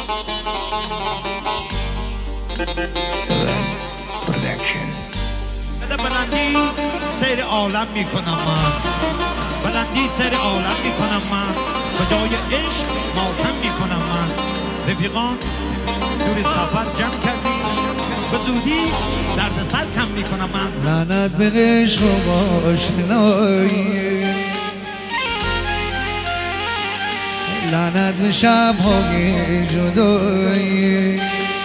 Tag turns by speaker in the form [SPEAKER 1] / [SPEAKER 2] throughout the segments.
[SPEAKER 1] بلندی سیر عالم میکنم من، بلندی سیر عالم میکنم من، به جای عشق ماتم میکنم من. رفیقان دور سفر جمع کردی، به زودی درد سر کم میکنم من.
[SPEAKER 2] لعنت به عشق و آشنایی، لعنت به شب‌های جدایی.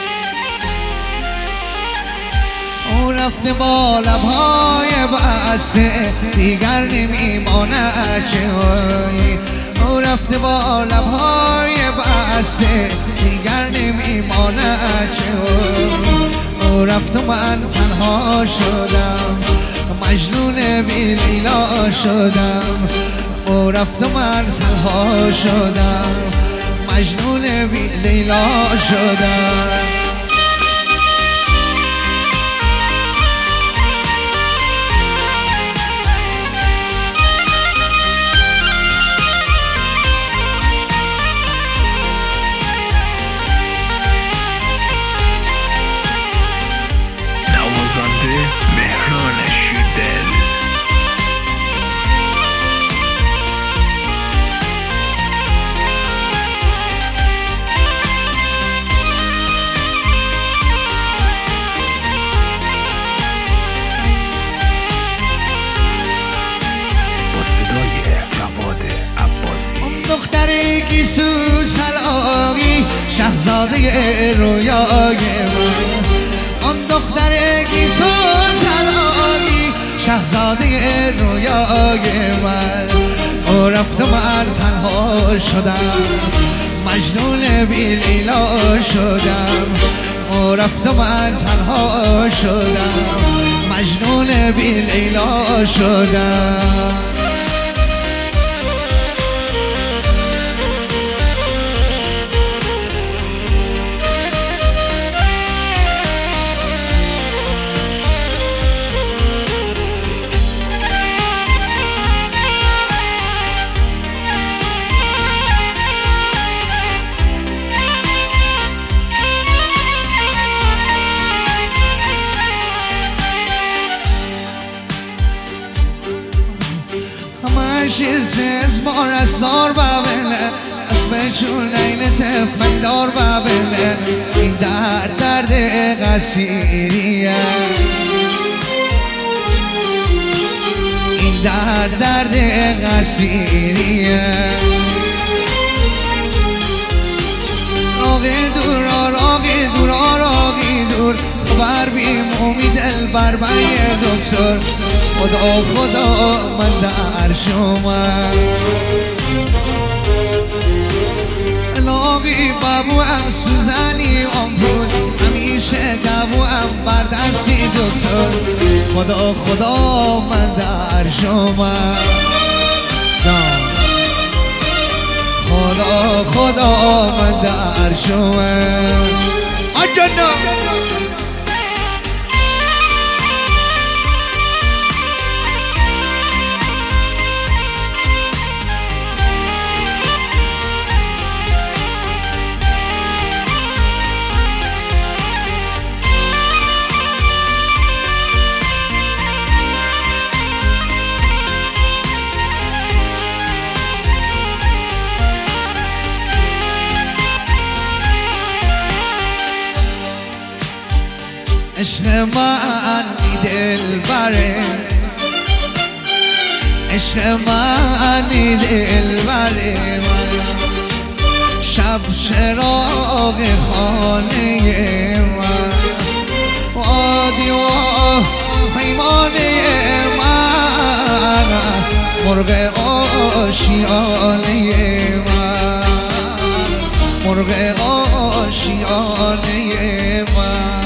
[SPEAKER 2] اون رفته با لب‌های بسته دیگر نمیماند چهایی. اون رفته با لب‌های بسته دیگر نمیماند چهایی. اون رفت و من تنها شدم، مجنون بی لیلا شدم. اون رفت و من تنها شدم، مجنون بی لیلا شدم.
[SPEAKER 3] مهران شیردل.
[SPEAKER 4] با صدای جواد عباسی.
[SPEAKER 2] دختر گیسو طلاقی شهزاده رویای من. آن دختر گیسو طلاقی شهزاده رویای من. او رفت و من تنها شدم، مجنون بی لیلا شدم. او رفت و من تنها شدم، مجنون بی لیلا شدم. شیز مار از نار ببله، اسم چونین تفنگ دار ببله. این درد قصیریه، این درد قصیریه. راقی دور راقی دور راقی دور، خبر بیم امید دلبر بای دکتر. خدا خدا من در شما لاغی بابو ام سوزنی آمپول، همیشه دبو ام بردستی دکتر. خدا خدا من در شما، خدا خدا من در شما. آجانا عشق من دلبره، عشق من دلبره من. شب چراغ خانه من، وادی و پیمانه من. مرغ آشیانه من، مرغ آشیانه من.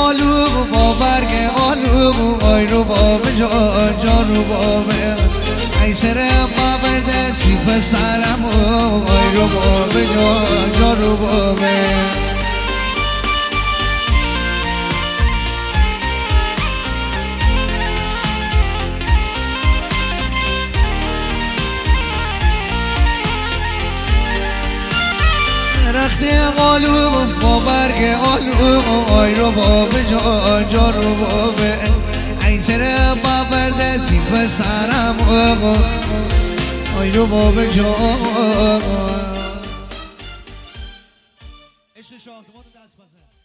[SPEAKER 2] آلو با برگ آلو آی رو بابه جان رو بابه ای سر بابرده سی پسرم آی رو بابه جان رو بابه درخت آلو با برگ آلو آی رو بابه جان رو بابه ای چرا بابرده تی پسرم آی رو بابه جان عشق شاهدمان دست بزن